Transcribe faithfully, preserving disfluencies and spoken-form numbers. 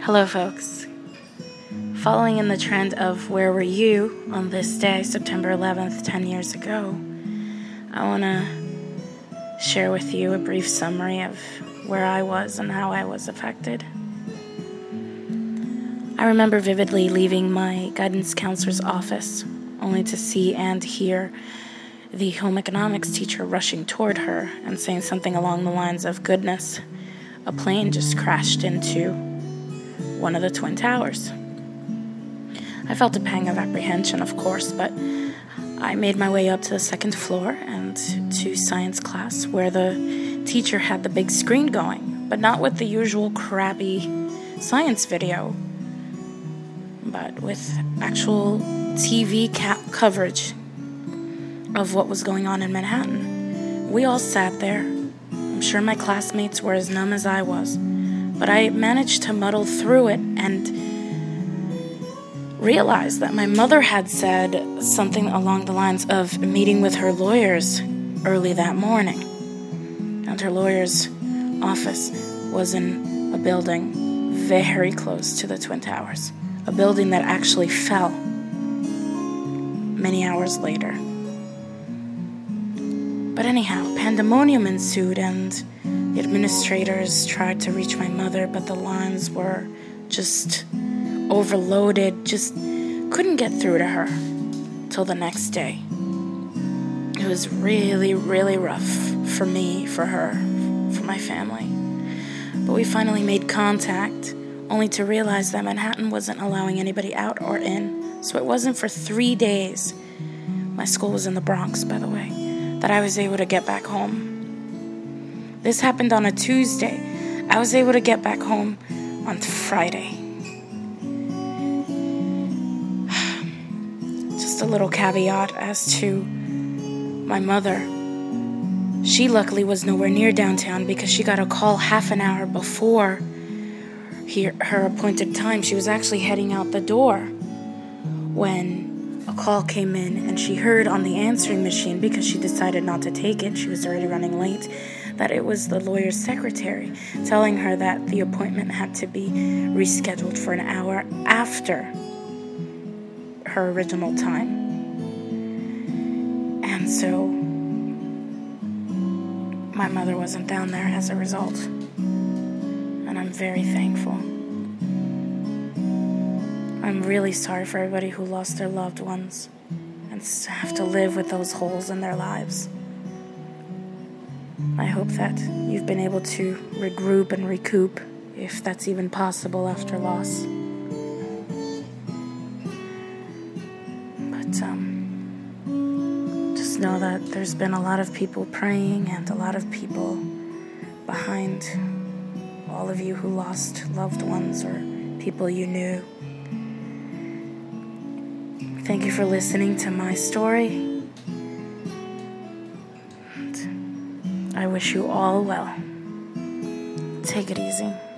Hello, folks. Following in the trend of Where Were You on this day, September eleventh, ten years ago, I want to share with you a brief summary of where I was and how I was affected. I remember vividly leaving my guidance counselor's office, only to see and hear the home economics teacher rushing toward her and saying something along the lines of, "Goodness, a plane just crashed into one of the Twin Towers." I felt a pang of apprehension, of course, but I made my way up to the second floor and to science class, where the teacher had the big screen going, but not with the usual crappy science video, but with actual T V ca- coverage of what was going on in Manhattan. We all sat there. I'm sure my classmates were as numb as I was, but I managed to muddle through it and realized that my mother had said something along the lines of meeting with her lawyers early that morning. And her lawyer's office was in a building very close to the Twin Towers, a building that actually fell many hours later. But anyhow, pandemonium ensued, and the administrators tried to reach my mother, but the lines were just overloaded, just couldn't get through to her till the next day. It was really, really rough for me, for her, for my family. But we finally made contact, only to realize that Manhattan wasn't allowing anybody out or in. So it wasn't for three days, my school was in the Bronx, by the way, that I was able to get back home. This happened on a Tuesday. I was able to get back home on Friday. Just a little caveat as to my mother. She luckily was nowhere near downtown because she got a call half an hour before her, her appointed time. She was actually heading out the door when a call came in, and she heard on the answering machine, because she decided not to take it, she was already running late, that it was the lawyer's secretary telling her that the appointment had to be rescheduled for an hour after her original time. And so my mother wasn't down there as a result, and I'm very thankful. I'm really sorry for everybody who lost their loved ones and have to live with those holes in their lives. I hope that you've been able to regroup and recoup, if that's even possible after loss. But um, just know that there's been a lot of people praying and a lot of people behind all of you who lost loved ones or people you knew. Thank you for listening to my story. And I wish you all well. Take it easy.